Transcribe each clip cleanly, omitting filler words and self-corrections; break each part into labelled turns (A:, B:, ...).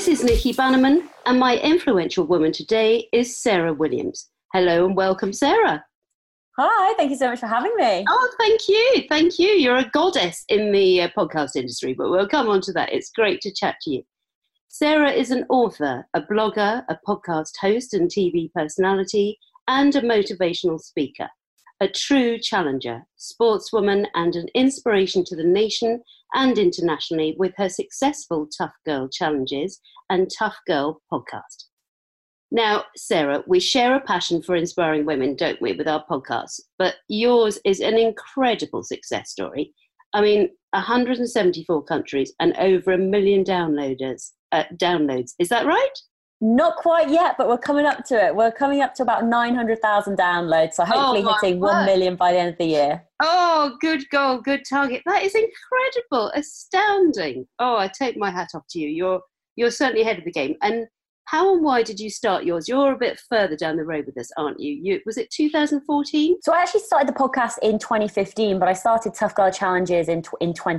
A: This is Nikki Bannerman, and my influential woman today is Sarah Williams. Hello and welcome, Sarah.
B: Hi, thank you so much for having me.
A: Oh, thank you. Thank you. You're a goddess in the podcast industry, but we'll come on to that. It's great to chat to you. Sarah is an author, a blogger, a podcast host and TV personality, and a motivational speaker. A true challenger, sportswoman, and an inspiration to the nation and internationally with her successful Tough Girl Challenges and Tough Girl podcast. Now, Sarah, we share a passion for inspiring women, don't we, with our podcasts? But yours is an incredible success story. I mean, 174 countries and over 1 million downloads. Is that right?
B: Not quite yet, but we're coming up to it. We're coming up to about 900,000 downloads, so hopefully hitting 1 million by the end of the year.
A: Oh, good goal, good target. That is incredible, astounding. Oh, I take my hat off to you. You're certainly ahead of the game. And how and why did you start yours? You're a bit further down the road with this, aren't you? Was it 2014?
B: So I actually started the podcast in 2015, but I started Tough Girl Challenges in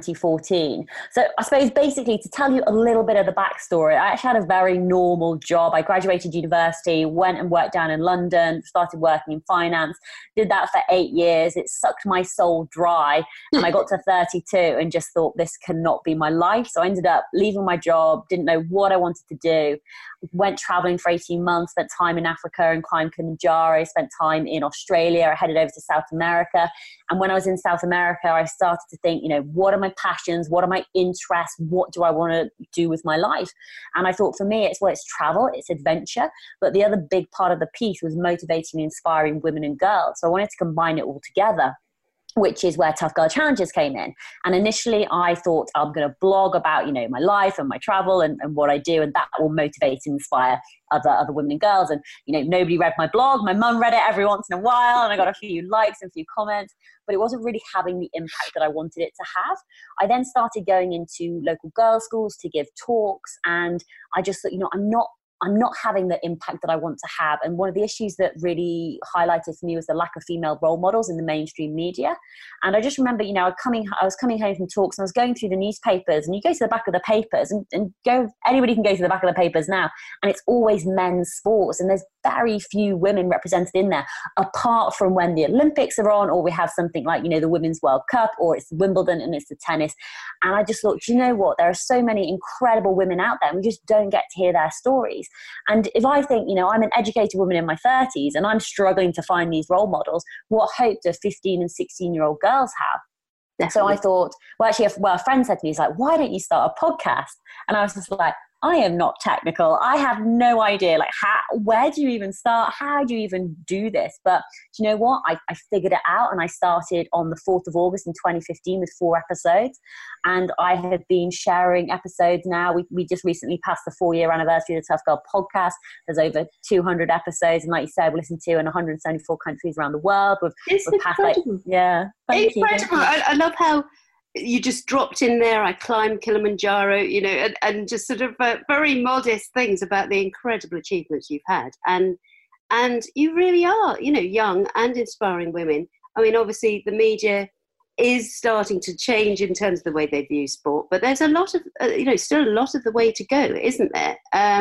B: 2014. So I suppose basically to tell you a little bit of the backstory, I actually had a very normal job. I graduated university, went and worked down in London, started working in finance, did that for 8 years. It sucked my soul dry. And I got to 32 and just thought this cannot be my life. So I ended up leaving my job, didn't know what I wanted to do. Went traveling for 18 months, spent time in Africa and climbed Kilimanjaro, spent time in Australia. I headed over to South America. And when I was in South America, I started to think, what are my passions? What are my interests? What do I want to do with my life? And I thought for me, it's travel, it's adventure. But the other big part of the piece was motivating and inspiring women and girls. So I wanted to combine it all together, which is where Tough Girl Challenges came in. And initially I thought I'm going to blog about, my life and my travel and what I do, and that will motivate and inspire other women and girls. And, nobody read my blog. My mum read it every once in a while, and I got a few likes and a few comments, but it wasn't really having the impact that I wanted it to have. I then started going into local girls' schools to give talks, and I just thought, I'm not having the impact that I want to have. And one of the issues that really highlighted for me was the lack of female role models in the mainstream media. And I just remember, I was coming home from talks and I was going through the newspapers, and you go to the back of the papers anybody can go to the back of the papers now, and it's always men's sports. And there's very few women represented in there, apart from when the Olympics are on, or we have something like, the Women's World Cup, or it's Wimbledon and it's the tennis. And I just thought, you know what? There are so many incredible women out there, and we just don't get to hear their stories. And if I think, I'm an educated woman in my 30s and I'm struggling to find these role models, what hope do 15 and 16-year-old girls have? Definitely. So I thought, a friend said to me, he's like, why don't you start a podcast? And I was just like, I am not technical. I have no idea, where do you even start? How do you even do this? But do you know what? I figured it out, and I started on the 4th of August in 2015 with 4 episodes. And I have been sharing episodes now. We just recently passed the 4-year anniversary of the Tough Girl podcast. There's over 200 episodes. And like you said, we're listened to in 174 countries around the world.
A: It's incredible. Incredible. I love how you just dropped in there. I climbed Kilimanjaro, and just sort of very modest things about the incredible achievements you've had. And you really are, young and inspiring women. I mean, obviously the media is starting to change in terms of the way they view sport, but there's a lot of, still a lot of the way to go, isn't there?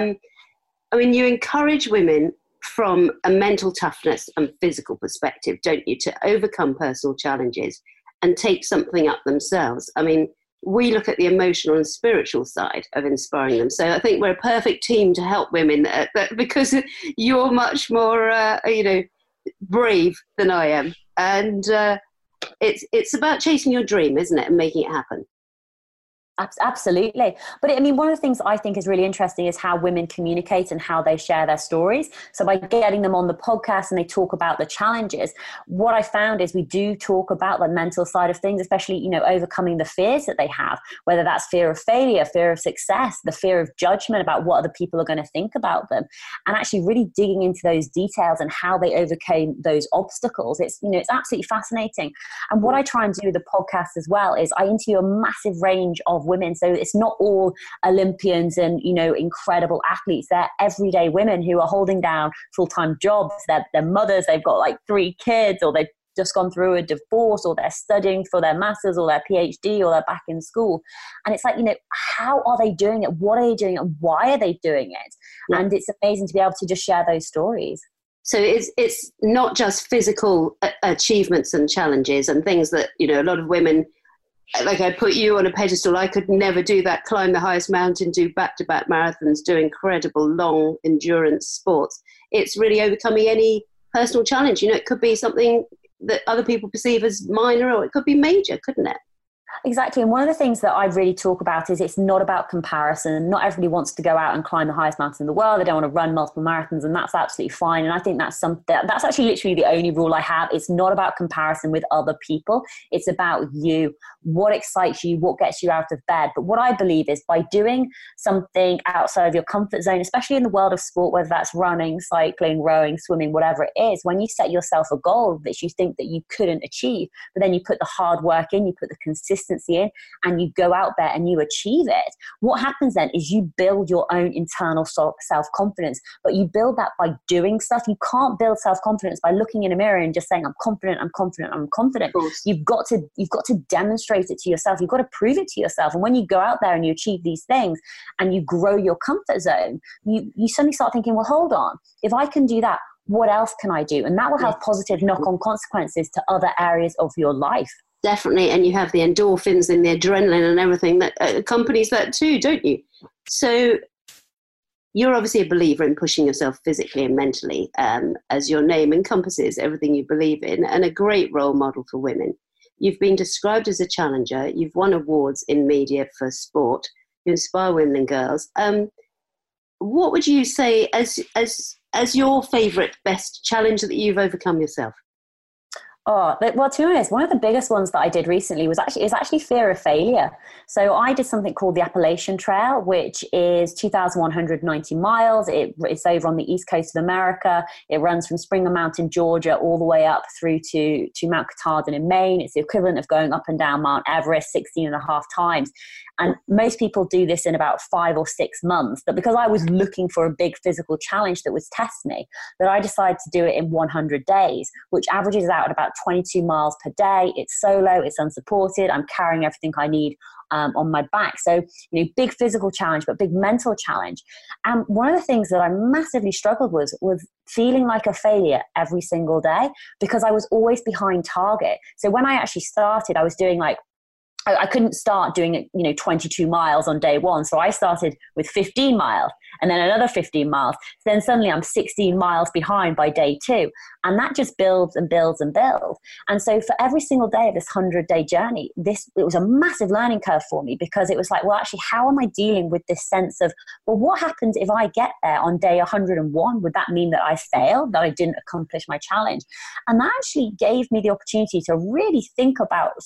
A: You encourage women from a mental toughness and physical perspective, don't you, to overcome personal challenges and take something up themselves. We look at the emotional and spiritual side of inspiring them. So I think we're a perfect team to help women because you're much more, brave than I am. And it's about chasing your dream, isn't it, and making it happen.
B: Absolutely. But one of the things I think is really interesting is how women communicate and how they share their stories. So by getting them on the podcast and they talk about the challenges, what I found is we do talk about the mental side of things, especially, overcoming the fears that they have, whether that's fear of failure, fear of success, the fear of judgment about what other people are going to think about them, and actually really digging into those details and how they overcame those obstacles. It's absolutely fascinating. And what I try and do with the podcast as well is I interview a massive range of women. So it's not all Olympians and, incredible athletes. They're everyday women who are holding down full-time jobs. They're mothers. They've got 3 kids, or they've just gone through a divorce, or they're studying for their masters or their PhD, or they're back in school. And it's like, how are they doing it? What are they doing? And why are they doing it? Yeah. And it's amazing to be able to just share those stories.
A: So it's not just physical achievements and challenges and things that, a lot of women, like I put you on a pedestal, I could never do that, climb the highest mountain, do back-to-back marathons, do incredible long endurance sports. It's really overcoming any personal challenge. It could be something that other people perceive as minor, or it could be major, couldn't it?
B: Exactly. And one of the things that I really talk about is it's not about comparison. Not everybody wants to go out and climb the highest mountain in the world. They don't want to run multiple marathons, and that's absolutely fine. And I think that's actually literally the only rule I have. It's not about comparison with other people. It's about you, what excites you, what gets you out of bed. But what I believe is by doing something outside of your comfort zone, especially in the world of sport, whether that's running, cycling, rowing, swimming, whatever it is, when you set yourself a goal that you think that you couldn't achieve, but then you put the hard work in, you put the consistency in, and you go out there and you achieve it, what happens then is you build your own internal self-confidence. But you build that by doing stuff. You can't build self-confidence by looking in a mirror and just saying, I'm confident, I'm confident, I'm confident. You've got to demonstrate it to yourself. You've got to prove it to yourself. And when you go out there and you achieve these things and you grow your comfort zone, you suddenly start thinking, well, hold on, if I can do that, what else can I do? And that will have positive knock-on consequences to other areas of your life.
A: Definitely. And you have the endorphins and the adrenaline and everything that accompanies that too, don't you? So you're obviously a believer in pushing yourself physically and mentally, as your name encompasses everything you believe in, and a great role model for women. You've been described as a challenger. You've won awards in media for sport. You inspire women and girls. What would you say as your favourite, best challenge that you've overcome yourself?
B: Oh, well, to be honest, one of the biggest ones that I did recently was actually fear of failure. So I did something called the Appalachian Trail, which is 2,190 miles. It's over on the east coast of America. It runs from Springer Mountain, Georgia, all the way up through to Mount Katahdin in Maine. It's the equivalent of going up and down Mount Everest 16 and a half times. And most people do this in about 5 or 6 months. But because I was looking for a big physical challenge that would test me, that I decided to do it in 100 days, which averages out at about 22 miles per day. It's solo, it's unsupported. I'm carrying everything I need on my back. So, big physical challenge, but big mental challenge. And one of the things that I massively struggled with was feeling like a failure every single day, because I was always behind target. So when I actually started, I was doing I couldn't start doing 22 miles on day one. So I started with 15 miles and then another 15 miles. So then suddenly I'm 16 miles behind by day 2. And that just builds and builds and builds. And so for every single day of this 100-day journey, it was a massive learning curve for me, because it was like, well, actually, how am I dealing with this sense of, well, what happens if I get there on day 101? Would that mean that I failed, that I didn't accomplish my challenge? And that actually gave me the opportunity to really think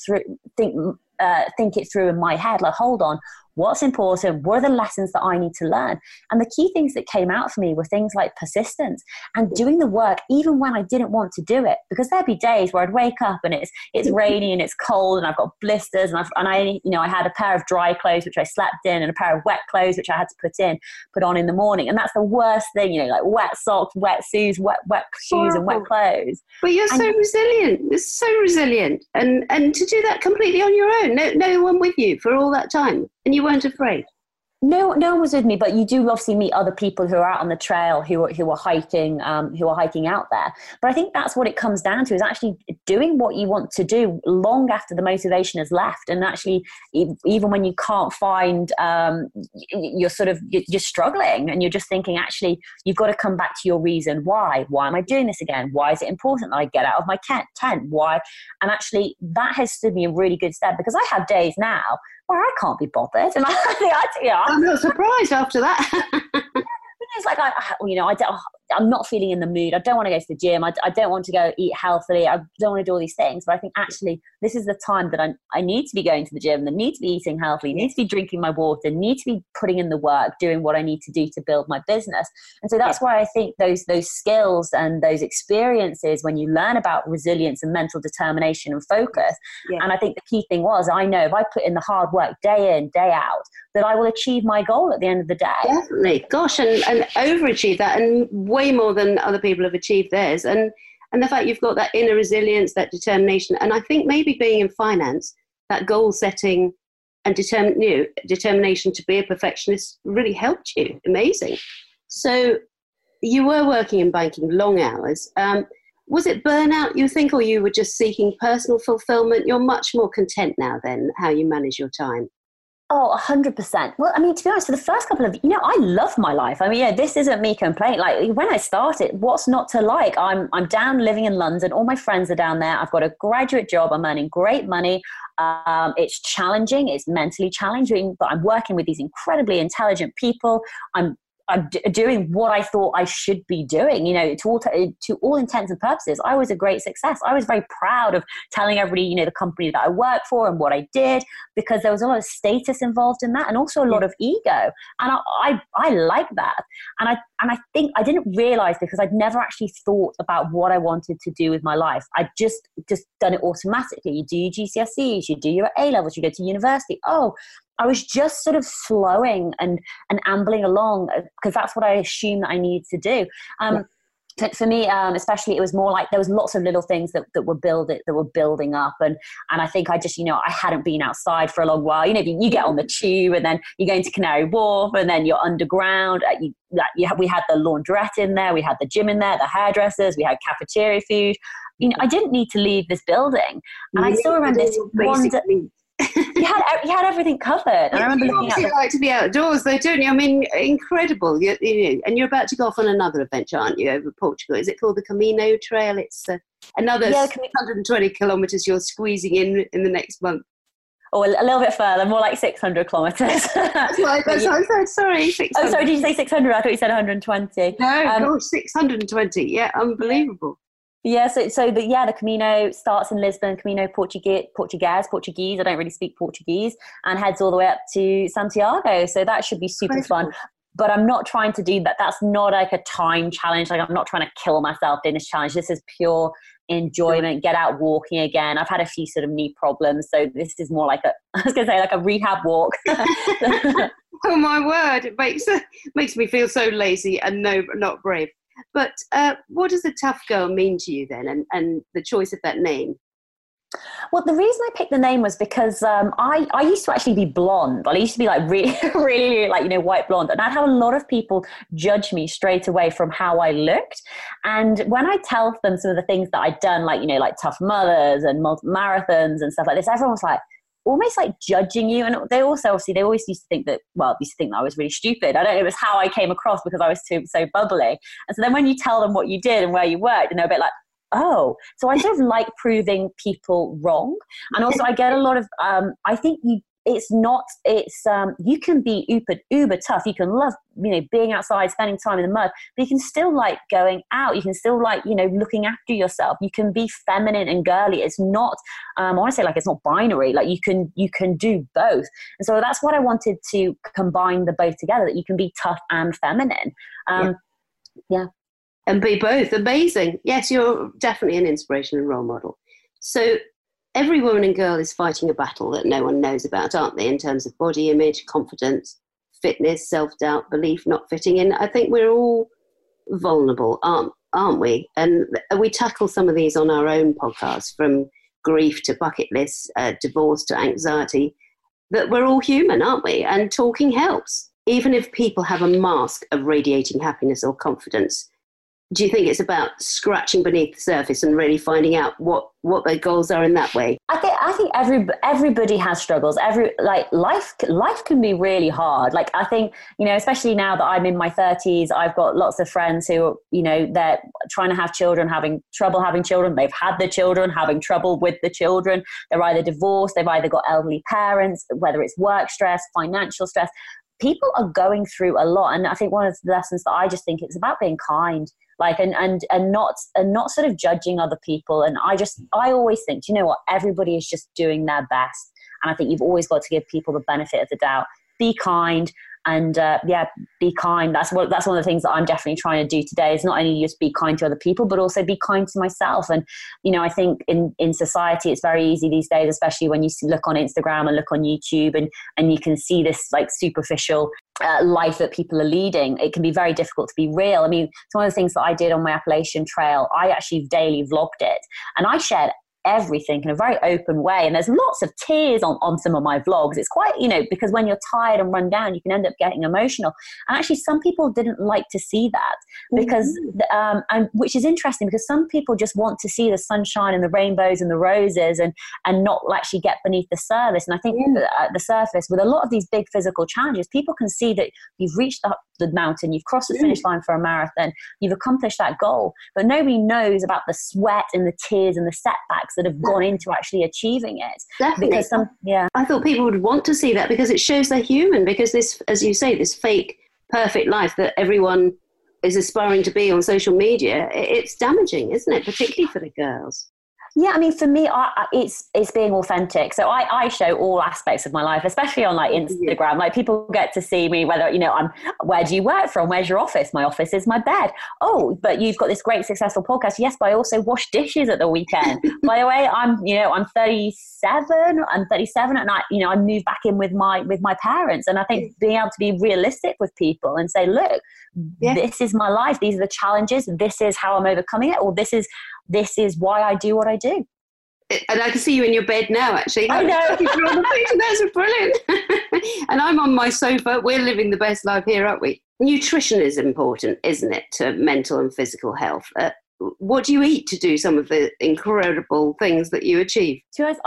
B: it through in my head, like, hold on, what's important? What are the lessons that I need to learn? And the key things that came out for me were things like persistence and doing the work even when I didn't want to do it, because there'd be days where I'd wake up and it's rainy and it's cold and I've got blisters and I had a pair of dry clothes which I slept in and a pair of wet clothes which I had to put on in the morning. And that's the worst thing, like wet socks, wet shoes, wet shoes and wet clothes.
A: But you're so resilient. You're so resilient. And to do that completely on your own, no one with you for all that time. And you weren't afraid?
B: No one was with me, but you do obviously meet other people who are out on the trail who are hiking out there. But I think that's what it comes down to, is actually doing what you want to do long after the motivation has left. And actually, even when you can't find, you're struggling and you're just thinking, actually, you've got to come back to your reason. Why am I doing this again? Why is it important that I get out of my tent? Why? And actually, that has stood me in really good stead, because I have days now where I can't be bothered. And
A: I'm not surprised after that.
B: It's like, I'm not feeling in the mood. I don't want to go to the gym. I don't want to go eat healthily. I don't want to do all these things. But I think actually this is the time that I need to be going to the gym, I need to be eating healthily, need to be drinking my water, need to be putting in the work, doing what I need to do to build my business. And so that's why I think those skills and those experiences, when you learn about resilience and mental determination and focus, and I think the key thing was, I know if I put in the hard work day in, day out, that I will achieve my goal at the end of the day.
A: Definitely. Gosh, and overachieve that, and way more than other people have achieved theirs. And And the fact you've got that inner resilience, that determination, and I think maybe being in finance, that goal setting and determination to be a perfectionist really helped you. Amazing. So you were working in banking long hours. Was it burnout, you think, or you were just seeking personal fulfillment? You're much more content now then, how you manage your time.
B: Oh, 100%. Well, I mean, to be honest, for the first couple of, I love my life. I mean, this isn't me complaining. Like when I started, what's not to like? I'm down living in London. All my friends are down there. I've got a graduate job. I'm earning great money. It's challenging. It's mentally challenging, but I'm working with these incredibly intelligent people. I'm doing what I thought I should be doing, to all intents and purposes. I was a great success. I was very proud of telling everybody, the company that I worked for and what I did, because there was a lot of status involved in that, and also a lot of ego. And I like that. And I think I didn't realize, because I'd never actually thought about what I wanted to do with my life. I'd just done it automatically. You do your GCSEs, you do your A-levels, you go to university. I was just sort of flowing and ambling along, because that's what I assumed that I needed to do. For me, especially, it was more like there was lots of little things that were building up, and I think I just I hadn't been outside for a long while. You get on the tube, and then you go into Canary Wharf, and then you're underground. We had the laundrette in there, we had the gym in there, the hairdressers, we had cafeteria food. I didn't need to leave this building, and I still remember this one. You had everything covered. And I remember looking at
A: like to be outdoors, though, don't you? I mean, incredible. And you're about to go off on another adventure, aren't you, over Portugal? Is it called the Camino Trail? It's another 120 kilometres you're squeezing in the next month.
B: Or a little bit further, more like 600 kilometres.
A: I'm sorry. 600.
B: Oh, sorry, did you say 600? I thought you said 120.
A: No, 620. Yeah, unbelievable.
B: Yeah, so the Camino starts in Lisbon, Camino Portuguese. I don't really speak Portuguese, and heads all the way up to Santiago. So that should be super fun. But I'm not trying to do that. That's not like a time challenge. Like I'm not trying to kill myself doing this challenge. This is pure enjoyment, get out walking again. I've had a few sort of knee problems, so this is more like a rehab walk.
A: Oh my word, it makes me feel so lazy and not brave. But what does a tough girl mean to you then, and the choice of that name?
B: Well, the reason I picked the name was because I used to actually be blonde. I used to be like really, really like, white blonde. And I'd have a lot of people judge me straight away from how I looked. And when I tell them some of the things that I'd done, like, like Tough Mothers and marathons and stuff like this, everyone was like, almost like judging you. And they also, obviously, they always used to think that I was really stupid. I don't know, it was how I came across because I was so bubbly. And so then when you tell them what you did and where you worked, and they're a bit like, oh, so I sort of like proving people wrong. And also I get a lot of, I think you can be uber tough. You can love, being outside, spending time in the mud, but you can still like going out. You can still like, looking after yourself. You can be feminine and girly. It's not, I want to say like, it's not binary. Like you can do both. And so that's what I wanted to combine the both together, that you can be tough and feminine. Yeah.
A: And be both. Amazing. Yes, you're definitely an inspiration and role model. So every woman and girl is fighting a battle that no one knows about, aren't they, in terms of body image, confidence, fitness, self-doubt, belief, not fitting in. I think we're all vulnerable, aren't we? And we tackle some of these on our own podcast, from grief to bucket lists, divorce to anxiety, that we're all human, aren't we? And talking helps. Even if people have a mask of radiating happiness or confidence, do you think it's about scratching beneath the surface and really finding out what their goals are in that way?
B: I think everybody has struggles. Life can be really hard. Like I think, especially now that I'm in my 30s, I've got lots of friends who, they're trying to have children, having trouble having children. They've had the children, having trouble with the children. They're either divorced, they've either got elderly parents, whether it's work stress, financial stress. People are going through a lot. And I think one of the lessons that I just think it's about being kind. Like, and not sort of judging other people. And I always think, everybody is just doing their best. And I think you've always got to give people the benefit of the doubt. Be kind. And be kind. That's one of the things that I'm definitely trying to do today, is not only just be kind to other people, but also be kind to myself. And, I think in society, it's very easy these days, especially when you look on Instagram and look on YouTube and you can see this like superficial life that people are leading, it can be very difficult to be real. I mean, it's one of the things that I did on my Appalachian Trail. I actually daily vlogged it, and I shared everything in a very open way, and there's lots of tears on some of my vlogs. It's quite, because when you're tired and run down, you can end up getting emotional, and actually some people didn't like to see that, because and which is interesting, because some people just want to see the sunshine and the rainbows and the roses, and not actually get beneath the surface. And I think the surface, with a lot of these big physical challenges, people can see that you've reached the mountain, you've crossed the finish line for a marathon, you've accomplished that goal, but nobody knows about the sweat and the tears and the setbacks that have gone into actually achieving it.
A: Definitely.
B: Because
A: I thought people would want to see that, because it shows they're human, because this, as you say, this fake perfect life that everyone is aspiring to be on social media, it's damaging, isn't it? Particularly for the girls.
B: Yeah, I mean, for me, it's being authentic. So I show all aspects of my life, especially on like Instagram. Like, people get to see me, whether, where do you work from? Where's your office? My office is my bed. Oh, but you've got this great successful podcast. Yes, but I also wash dishes at the weekend. By the way, I'm 37. I'm 37, and I moved back in with my parents. And I think being able to be realistic with people and say, look, this is my life. These are the challenges. This is how I'm overcoming it. Or this is why I do what I do.
A: And I can see you in your bed now, actually.
B: I know.
A: That's brilliant. And I'm on my sofa. We're living the best life here, aren't we? Nutrition is important, isn't it, to mental and physical health? What do you eat to do some of the incredible things that you achieve?
B: To be honest,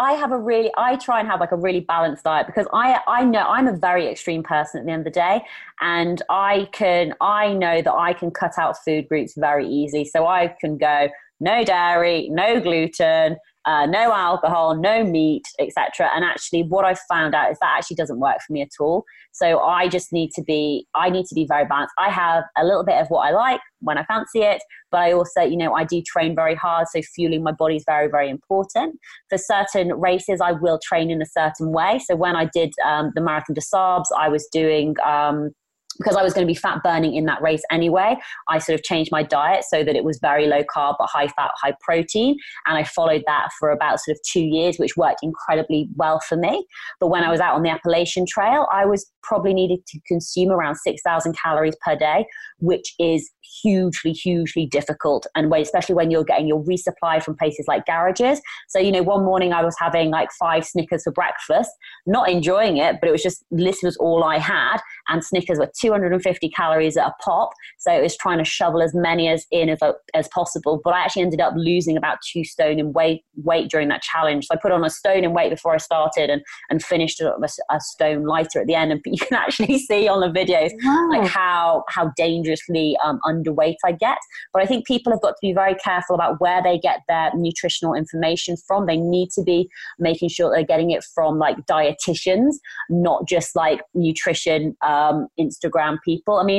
B: I try and have like a really balanced diet, because I know I'm a very extreme person at the end of the day, and I know that I can cut out food groups very easily. So I can go no dairy, no gluten, no alcohol, no meat, etc. And actually what I've found out is that actually doesn't work for me at all. So I need to be very balanced. I have a little bit of what I like when I fancy it, but I also, I do train very hard. So fueling my body is very, very important. For certain races, I will train in a certain way. So when I did the Marathon des Sables, I was doing, because I was going to be fat burning in that race anyway, I sort of changed my diet so that it was very low carb, but high fat, high protein. And I followed that for about sort of 2 years, which worked incredibly well for me. But when I was out on the Appalachian Trail, I was probably needed to consume around 6,000 calories per day, which is hugely, hugely difficult. And especially when you're getting your resupply from places like garages. So, one morning I was having like 5 Snickers for breakfast, not enjoying it, but this was all I had. And Snickers were 250 calories at a pop. So it was trying to shovel as many as possible. But I actually ended up losing about 2 stone in weight during that challenge. So I put on a stone in weight before I started, and finished a stone lighter at the end. And you can actually see on the videos like how dangerously underweight I get. But I think people have got to be very careful about where they get their nutritional information from. They need to be making sure they're getting it from like dietitians, not just like nutrition Instagram people. I mean,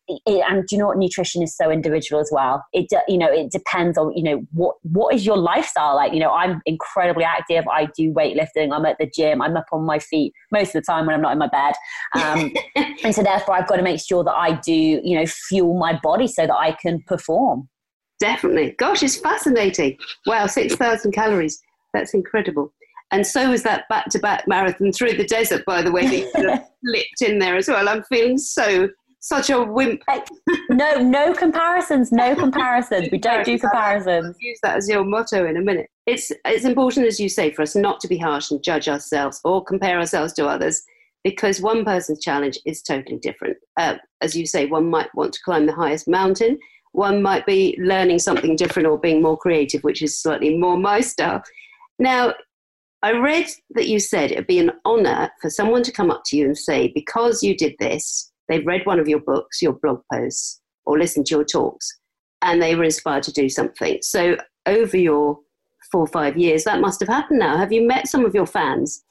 B: and do you know what? Nutrition is so individual as well. It depends on, what is your lifestyle like? I'm incredibly active. I do weightlifting. I'm at the gym. I'm up on my feet most of the time when I'm not in my bed. And so therefore I've got to make sure that I do, fuel my body so that I can perform.
A: Definitely. Gosh, it's fascinating. Wow, 6,000 calories. That's incredible. And so was that back-to-back marathon through the desert, by the way, that you sort of slipped in there as well. I'm feeling such a wimp.
B: No comparisons. We don't do comparisons.
A: I'll use that as your motto in a minute. It's important, as you say, for us not to be harsh and judge ourselves or compare ourselves to others, because one person's challenge is totally different. As you say, one might want to climb the highest mountain. One might be learning something different or being more creative, which is slightly more my style. Now, I read that you said it would be an honour for someone to come up to you and say, because you did this, they've read one of your books, your blog posts, or listened to your talks, and they were inspired to do something. So over your 4 or 5 years, that must have happened now. Have you met some of your fans?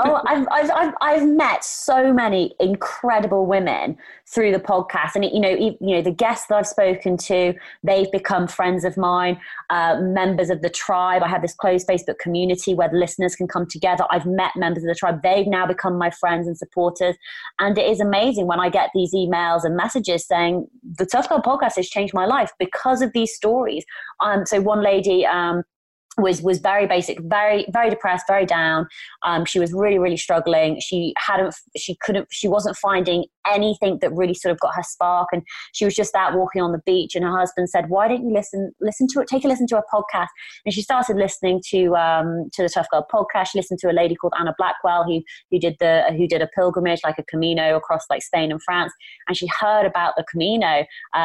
B: I've met so many incredible women through the podcast, and the guests that I've spoken to, they've become friends of mine, members of the tribe. I have this closed Facebook community where the listeners can come together. I've met members of the tribe. They've now become my friends and supporters, and it is amazing when I get these emails and messages saying the Tough Girl podcast has changed my life because of these stories. So one lady was very basic, very, very depressed, very down. She was really, really struggling. She wasn't finding anything that really sort of got her spark. And she was just out walking on the beach, and her husband said, why don't you listen to it? Take a listen to a podcast. And she started listening to the Tough Girl podcast. She listened to a lady called Anna Blackwell, who did a pilgrimage, like a Camino across like Spain and France. And she heard about the Camino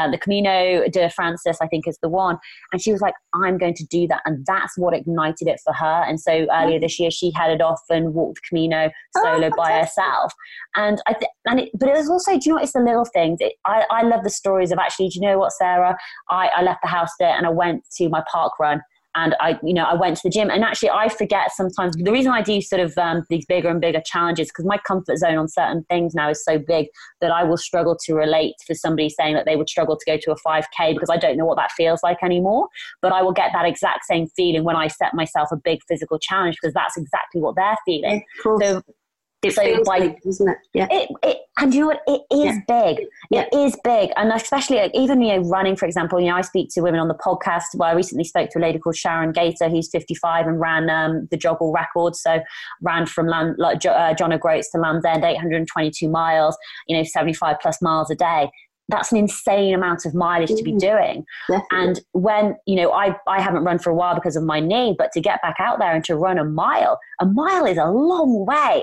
B: de Francis, I think is the one. And she was like, I'm going to do that. And that's what ignited it for her. And so earlier this year, she headed off and walked the Camino solo by herself. And but it was also, do you know what, it's the little things. I love the stories of actually, do you know what, Sarah, I left the house there and I went to my park run. And I went to the gym, and actually I forget sometimes. The reason I do sort of these bigger and bigger challenges, because my comfort zone on certain things now is so big that I will struggle to relate for somebody saying that they would struggle to go to a 5K, because I don't know what that feels like anymore. But I will get that exact same feeling when I set myself a big physical challenge, because that's exactly what they're feeling.
A: Yeah, so big, isn't it? Yeah.
B: And you know what? It is big. It is big. And especially even, running, for example, I speak to women on the podcast. Well, I recently spoke to a lady called Sharon Gator, who's 55 and ran the joggle record. So ran from John O'Groats to Land's End, 822 miles, 75 plus miles a day. That's an insane amount of mileage to be doing.
A: Definitely.
B: And when, I haven't run for a while because of my knee, but to get back out there and to run a mile is a long way.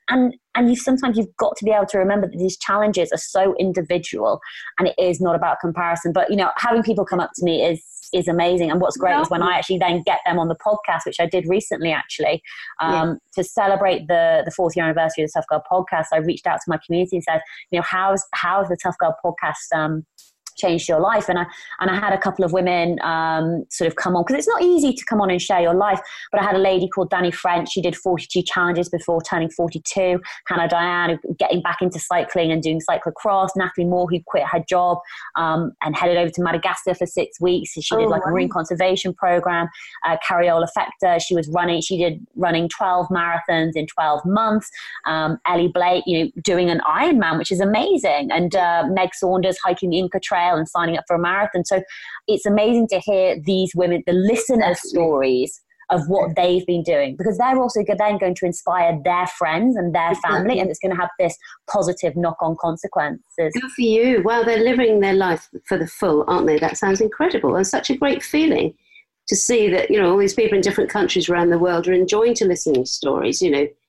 B: And sometimes you've got to be able to remember that these challenges are so individual, and it is not about comparison. But, having people come up to me is amazing. And what's great is when I actually then get them on the podcast, which I did recently actually, to celebrate the 4th year anniversary of the Tough Girl podcast. I reached out to my community and said, how's the Tough Girl podcast changed your life? And I had a couple of women sort of come on, because it's not easy to come on and share your life. But I had a lady called Danny French. She did 42 challenges before turning 42. Hannah Diane, getting back into cycling and doing cyclocross. Natalie Moore, who quit her job and headed over to Madagascar for 6 weeks. She did a marine conservation program. Cariola Fector, she did running 12 marathons in 12 months. Ellie Blake, doing an Ironman, which is amazing. And Meg Saunders hiking the Inca Trail and signing up for a marathon. So it's amazing to hear these women, the listeners' stories of what they've been doing, because they're also then going to inspire their friends and their family, and it's going to have this positive knock-on consequences.
A: Good for you. Well, they're living their life for the full, aren't they? That sounds incredible, and such a great feeling to see that, all these people in different countries around the world are enjoying to listen to stories.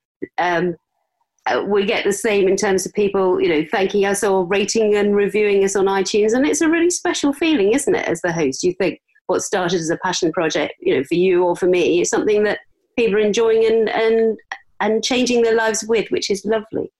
A: We get the same in terms of people, thanking us or rating and reviewing us on iTunes. And it's a really special feeling, isn't it, as the host? You think what started as a passion project, for you or for me, is something that people are enjoying and changing their lives with, which is lovely.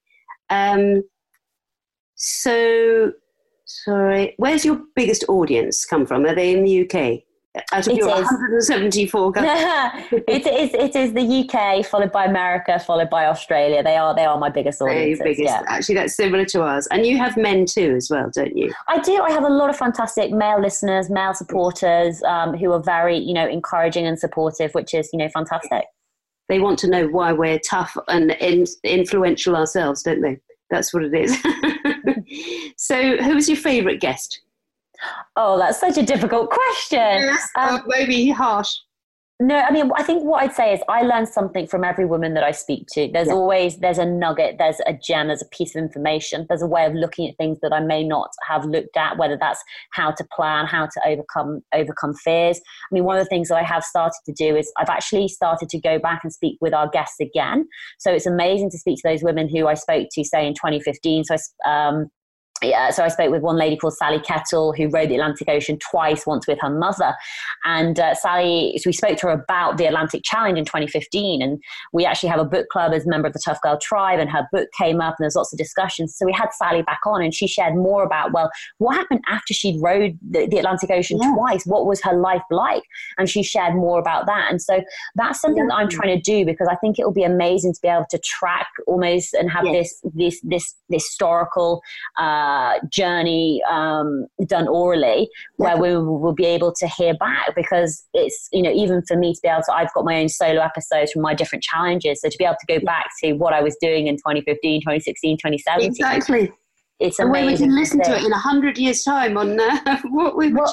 A: So, sorry, where's your biggest audience come from? Are they in the UK? Out of your 174 countries.
B: It is the UK, followed by America, followed by Australia. They are my biggest audiences.
A: Yeah. Actually, that's similar to ours. And you have men too as well, don't you?
B: I do. I have a lot of fantastic male listeners, male supporters who are very, encouraging and supportive, which is, fantastic.
A: They want to know why we're tough and influential ourselves, don't they? That's what it is. So who was your favourite guest?
B: Oh, that's such a difficult question.
A: Yes, maybe harsh.
B: No, I think what I'd say is I learn something from every woman that I speak to. There's a nugget, there's a gem, there's a piece of information, there's a way of looking at things that I may not have looked at, whether that's how to plan, how to overcome fears. One of the things that I have started to do is I've actually started to go back and speak with our guests again. So it's amazing to speak to those women who I spoke to, say, in 2015. So I spoke with one lady called Sally Kettle, who rode the Atlantic Ocean twice, once with her mother. And Sally, so we spoke to her about the Atlantic Challenge in 2015. And we actually have a book club as a member of the Tough Girl Tribe, and her book came up and there's lots of discussions. So we had Sally back on, and she shared more about, what happened after she'd rode the Atlantic Ocean twice? What was her life like? And she shared more about that. And so that's something that I'm trying to do, because I think it will be amazing to be able to track almost and have this historical journey done orally, where we will be able to hear back, because it's, even for me to be able to, I've got my own solo episodes from my different challenges, so to be able to go back to what I was doing in 2015, 2016, 2017.
A: Exactly.
B: It's amazing.
A: And we can listen to it in 100 years' time on what we were.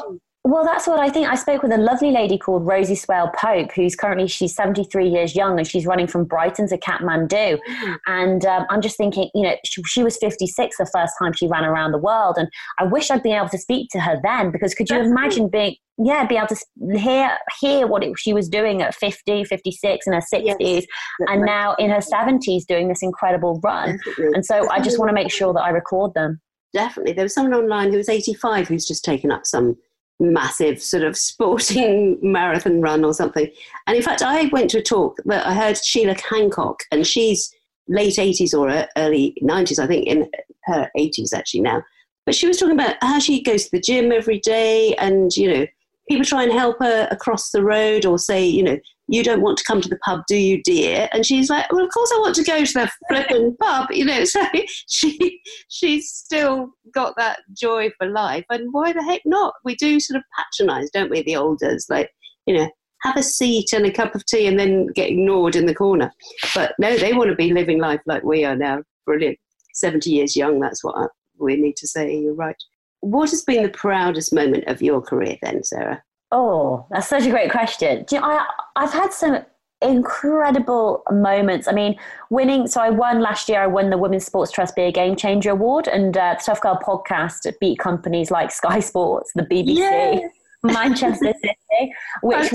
B: Well, that's what I think. I spoke with a lovely lady called Rosie Swale Pope, she's 73 years young and she's running from Brighton to Kathmandu. And I'm just thinking, she was 56 the first time she ran around the world. And I wish I'd been able to speak to her then, because could you imagine be able to hear what she was doing at 50, 56 in her 60s, yes, and now in her 70s doing this incredible run. Definitely. And so I just want to make sure that I record them.
A: Definitely. There was someone online who was 85 who's just taken up some massive sort of sporting marathon run or something. And in fact, I went to a talk that I heard Sheila Hancock, and she's late 80s or early 90s, I think, in her 80s actually now. But she was talking about how she goes to the gym every day, and, people try and help her across the road or say, you don't want to come to the pub, do you, dear? And she's like, well, of course I want to go to the flipping pub, So she's still got that joy for life. And why the heck not? We do sort of patronise, don't we, the olders? Like, have a seat and a cup of tea and then get ignored in the corner. But no, they want to be living life like we are now. Brilliant. 70 years young, that's what we need to say. You're right. What has been the proudest moment of your career then, Sarah?
B: Oh, that's such a great question. I've had some incredible moments. I mean, winning. So I won last year. I won the Women's Sports Trust Be a Game Changer Award, and the Tough Girl podcast beat companies like Sky Sports, the BBC, yes, Manchester City, which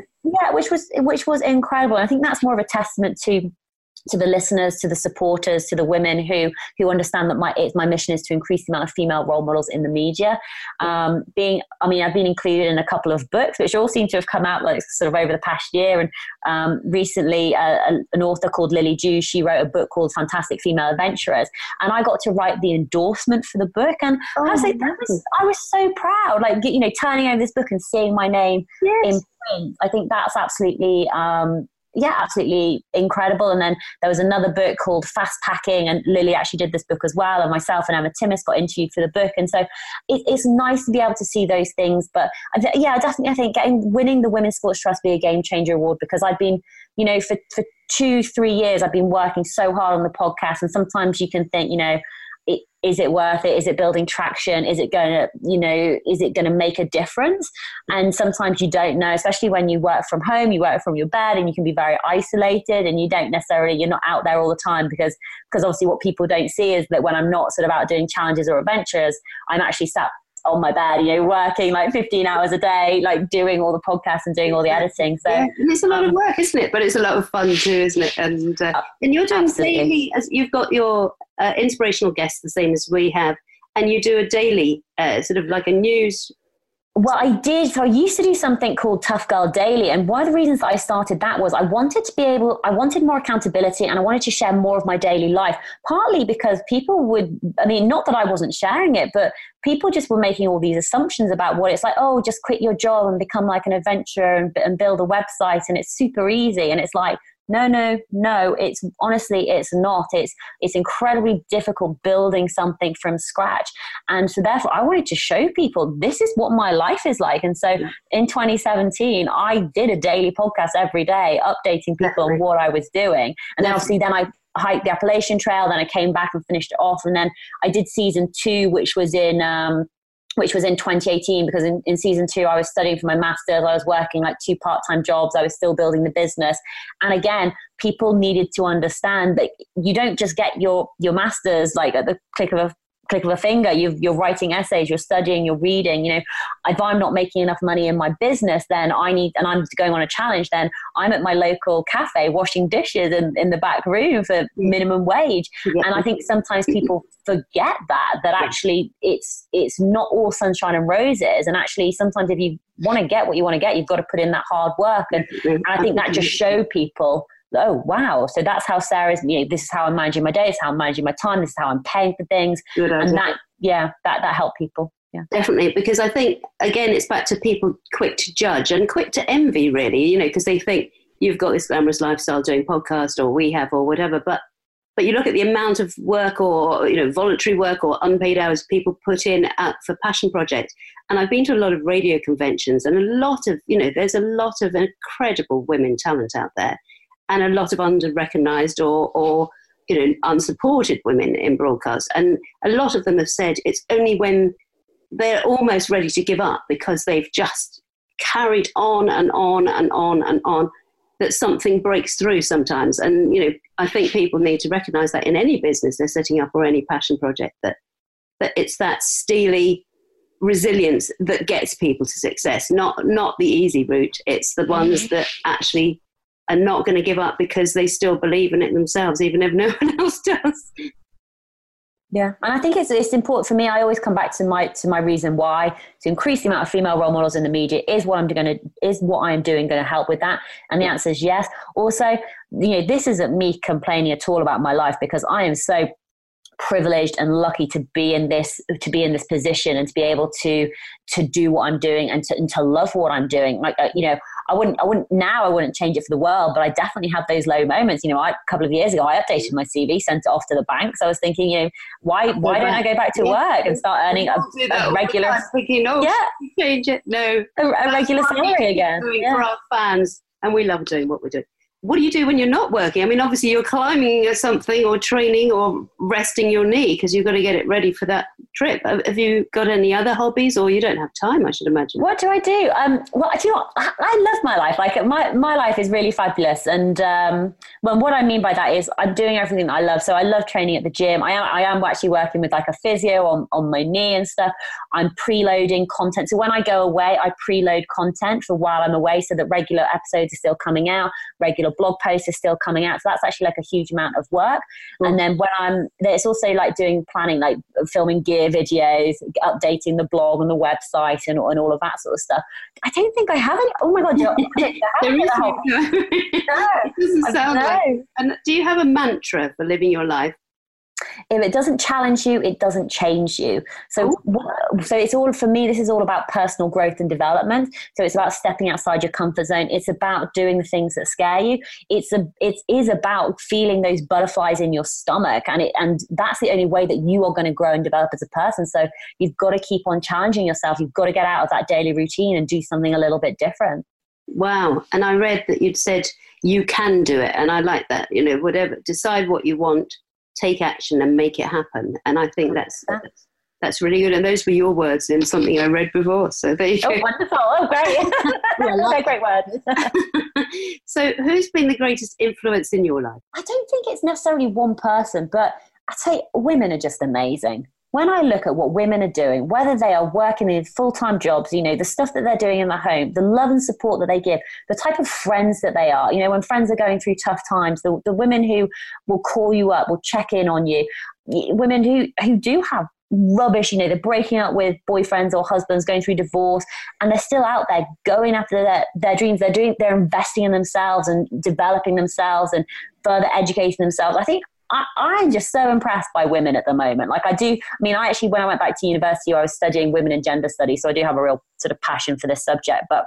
B: was incredible. And I think that's more of a testament to the listeners, to the supporters, to the women who understand that my mission is to increase the amount of female role models in the media. I've been included in a couple of books, which all seem to have come out like sort of over the past year. And recently, an author called Lily Jew, she wrote a book called Fantastic Female Adventurers, and I got to write the endorsement for the book. And I was so proud, like turning over this book and seeing my name, yes, in print. I think that's absolutely. Absolutely incredible. And then there was another book called Fast Packing, and Lily actually did this book as well, and myself and Emma Timmis got interviewed for the book. And so it's nice to be able to see those things. But I think winning the Women's Sports Trust Be a Game Changer Award, because I've been, for 2-3 years, I've been working so hard on the podcast, and sometimes you can think, is it worth it? Is it building traction? Is it going to make a difference? And sometimes you don't know, especially when you work from home, you work from your bed, and you can be very isolated, and you're not out there all the time, because obviously what people don't see is that when I'm not sort of out doing challenges or adventures, I'm actually sat on my bed, working like 15 hours a day, like doing all the podcasts and doing all the editing. So
A: it's a lot of work, isn't it? But it's a lot of fun too, isn't it? And you're doing daily, as you've got your inspirational guests the same as we have, and you do a daily sort of like a news.
B: Well, I did. So I used to do something called Tough Girl Daily. And one of the reasons that I started that was I wanted more accountability, and I wanted to share more of my daily life, partly because not that I wasn't sharing it, but people just were making all these assumptions about what it's like. Oh, just quit your job and become like an adventurer and build a website, and it's super easy. And it's like, no, it's honestly, it's not. It's incredibly difficult building something from scratch. And so therefore I wanted to show people this is what my life is like. And so in 2017, I did a daily podcast every day, updating people on what I was doing. And then obviously I hiked the Appalachian Trail, then I came back and finished it off. And then I did season 2, which was in 2018, because in season 2, I was studying for my master's. I was working like 2 part-time jobs. I was still building the business. And again, people needed to understand that you don't just get your master's like at the click of a finger. You're writing essays, you're studying, you're reading. If I'm not making enough money in my business, then and I'm going on a challenge, then I'm at my local cafe washing dishes in the back room for minimum wage. And I think sometimes people forget that actually it's not all sunshine and roses. And actually sometimes if you want to get what you want to get, you've got to put in that hard work. And I think that just showed people, oh, wow. So that's how Sarah's, this is how I'm managing my day. This is how I'm managing my time. This is how I'm paying for things. Good idea. And that helped people. Yeah,
A: definitely. Because I think, again, it's back to people quick to judge and quick to envy, really, because they think you've got this glamorous lifestyle doing podcast, or we have, or whatever. But you look at the amount of work or, voluntary work or unpaid hours people put in for passion projects. And I've been to a lot of radio conventions, and there's a lot of incredible women talent out there. And a lot of under-recognised or unsupported women in broadcast. And a lot of them have said it's only when they're almost ready to give up because they've just carried on and on and on and on, that something breaks through sometimes. And, you know, I think people need to recognize that in any business they're setting up or any passion project, that it's that steely resilience that gets people to success, not the easy route. It's the ones that actually are not going to give up because they still believe in it themselves, even if no one else does.
B: Yeah, and I think it's important for me. I always come back to my reason why, to increase the amount of female role models in the media. Is what I'm doing going to help with that? And the answer is yes. Also, you know, this isn't me complaining at all about my life, because I am so privileged and lucky to be in this position and to be able to do what I'm doing and to love what I'm doing. Like, you know, I wouldn't change it for the world, but I definitely have those low moments. You know, a couple of years ago, I updated my CV, sent it off to the bank. So I was thinking, you know, why don't I go back to work and start earning a regular,
A: change it. No,
B: a regular salary again.
A: For our fans, and we love doing what we're doing. What do you do when you're not working? I mean, obviously you're climbing something or training or resting your knee because you've got to get it ready for that trip. Have you got any other hobbies, or you don't have time, I should imagine?
B: What do I do? Well, do you know what? I love my life. Like my life is really fabulous. And well, what I mean by that is I'm doing everything that I love. So I love training at the gym. I am actually working with like a physio on my knee and stuff. I'm preloading content. So when I go away, I preload content for while I'm away so that regular episodes are still coming out, regular blog posts are still coming out. So that's actually like a huge amount of work. And then when there's also like doing planning, like filming gear videos, updating the blog and the website and all of that sort of stuff. I don't think I have any. Oh my God.
A: It doesn't sound like. And do you have a mantra for living your life?
B: If it doesn't challenge you, it doesn't change you. So it's all, for me, this is all about personal growth and development. So it's about stepping outside your comfort zone. It's about doing the things that scare you. It is about feeling those butterflies in your stomach. And that's the only way that you are going to grow and develop as a person. So you've got to keep on challenging yourself. You've got to get out of that daily routine and do something a little bit different.
A: Wow. And I read that you'd said you can do it. And I like that, you know, whatever, decide what you want, take action and make it happen. And I think that's really good. And those were your words in something I read before. So there you go.
B: Oh, wonderful. Oh, great. Great words.
A: So who's been the greatest influence in your life?
B: I don't think it's necessarily one person, but I'd say women are just amazing. When I look at what women are doing, whether they are working in full-time jobs, you know, the stuff that they're doing in the home, the love and support that they give, the type of friends that they are, you know, when friends are going through tough times, the women who will call you up, will check in on you, women who do have rubbish, you know, they're breaking up with boyfriends or husbands, going through divorce, and they're still out there going after their dreams. They're investing in themselves and developing themselves and further educating themselves. I think I'm just so impressed by women at the moment. Like when I went back to university, I was studying women and gender studies. So I do have a real sort of passion for this subject, but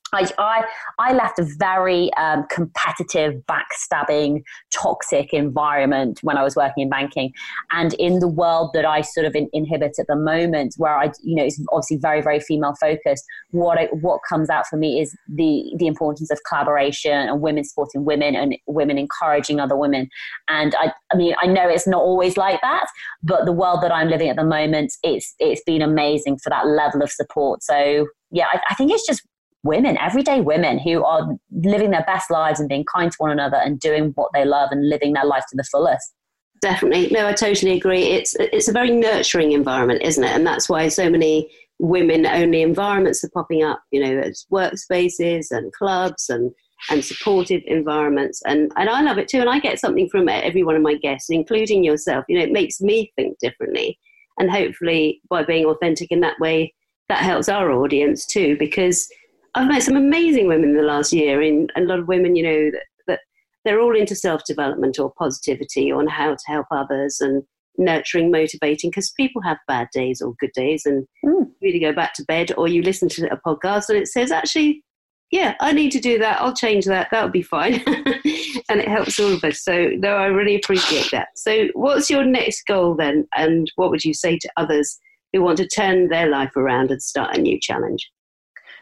B: I left a very competitive, backstabbing, toxic environment when I was working in banking. And in the world that I sort of inhabit at the moment, where it's obviously very, very female focused, what comes out for me is the importance of collaboration and women supporting women and women encouraging other women. And I know it's not always like that, but the world that I'm living at the moment, it's been amazing for that level of support. So yeah, I think it's just women, everyday women who are living their best lives and being kind to one another and doing what they love and living their life to the fullest.
A: Definitely. No, I totally agree. It's a very nurturing environment, isn't it? And that's why so many women-only environments are popping up, you know, as workspaces and clubs and supportive environments. And I love it too. And I get something from every one of my guests, including yourself. You know, it makes me think differerently. And hopefully by being authentic in that way, that helps our audience too, because I've met some amazing women in the last year, and a lot of women, you know, that they're all into self-development or positivity on how to help others and nurturing, motivating, because people have bad days or good days, and you either go back to bed or you listen to a podcast and it says, actually, yeah, I need to do that. I'll change that. That'll be fine. And it helps all of us. So no, I really appreciate that. So what's your next goal then? And what would you say to others who want to turn their life around and start a new challenge?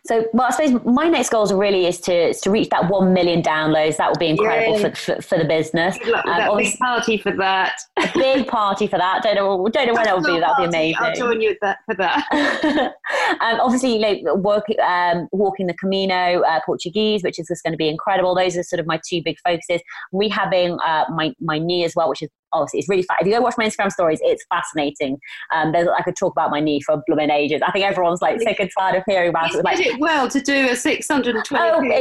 B: So, well, I suppose my next goals really is to reach that 1 million downloads. That will be incredible for the business.
A: Good luck with that big party for that.
B: A big party for that. Don't know when that will be. That'll be amazing.
A: I'll join you for that.
B: Obviously, walking the Camino Portuguese, which is just going to be incredible. Those are sort of my two big focuses. Rehabbing my knee as well, which is obviously it's really fun. If you go watch my Instagram stories, it's fascinating. I could talk about my knee for blooming ages. I think everyone's like sick and tired of hearing about it.
A: Like, it well to do a 620.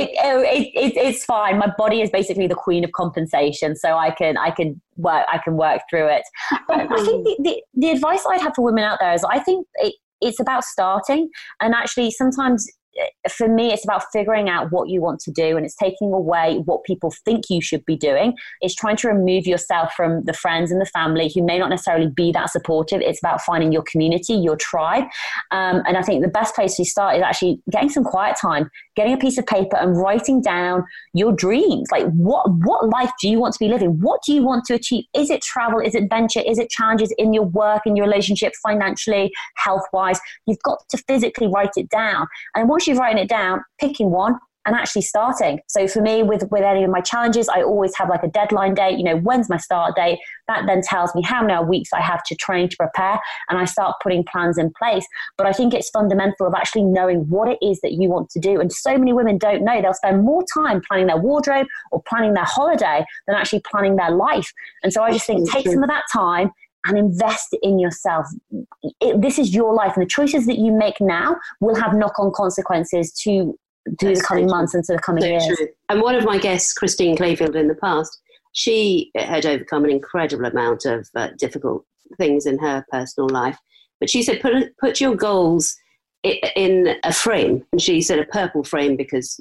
B: It's fine. My body is basically the queen of compensation, so I can work through it. But I think the advice I'd have for women out there is I think it's about starting, and actually sometimes for me, it's about figuring out what you want to do, and it's taking away what people think you should be doing. It's trying to remove yourself from the friends and the family who may not necessarily be that supportive. It's about finding your community, your tribe. And I think the best place to start is actually getting some quiet time, getting a piece of paper and writing down your dreams. Like what life do you want to be living? What do you want to achieve? Is it travel? Is it venture? Is it challenges in your work, in your relationship, financially, health-wise? You've got to physically write it down. And once you've written it down, picking one and actually starting. So for me, with any of my challenges, I always have like a deadline date. When's my start date? That then tells me how many weeks I have to train to prepare, and I start putting plans in place. But I think it's fundamental of actually knowing what it is that you want to do. And so many women don't know. They'll spend more time planning their wardrobe or planning their holiday than actually planning their life. And so I just think take some of that time and invest in yourself. This is your life, and the choices that you make now will have knock-on consequences to the coming months and to the coming years.
A: True. And one of my guests, Christine Clayfield, in the past, she had overcome an incredible amount of difficult things in her personal life. But she said, put your goals in a frame. And she said a purple frame because,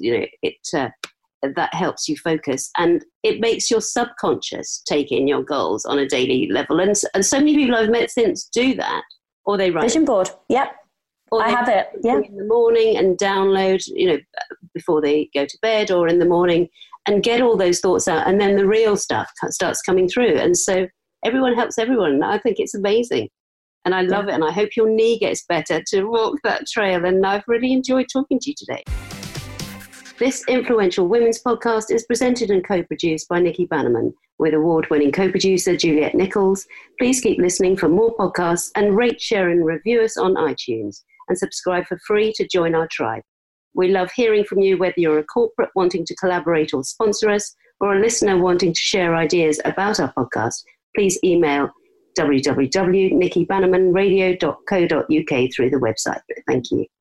A: that helps you focus, and it makes your subconscious take in your goals on a daily level. And so many people I've met since do that, or they write
B: vision board. Yep, I have it. Yeah,
A: in the morning and download, before they go to bed or in the morning, and get all those thoughts out, and then the real stuff starts coming through. And so everyone helps everyone. I think it's amazing, and I love it. And I hope your knee gets better to walk that trail. And I've really enjoyed talking to you today. This influential women's podcast is presented and co-produced by Nikki Bannerman with award-winning co-producer Juliet Nichols. Please keep listening for more podcasts, and rate, share and review us on iTunes, and subscribe for free to join our tribe. We love hearing from you, whether you're a corporate wanting to collaborate or sponsor us, or a listener wanting to share ideas about our podcast. Please email www.nikkibannermanradio.co.uk through the website. Thank you.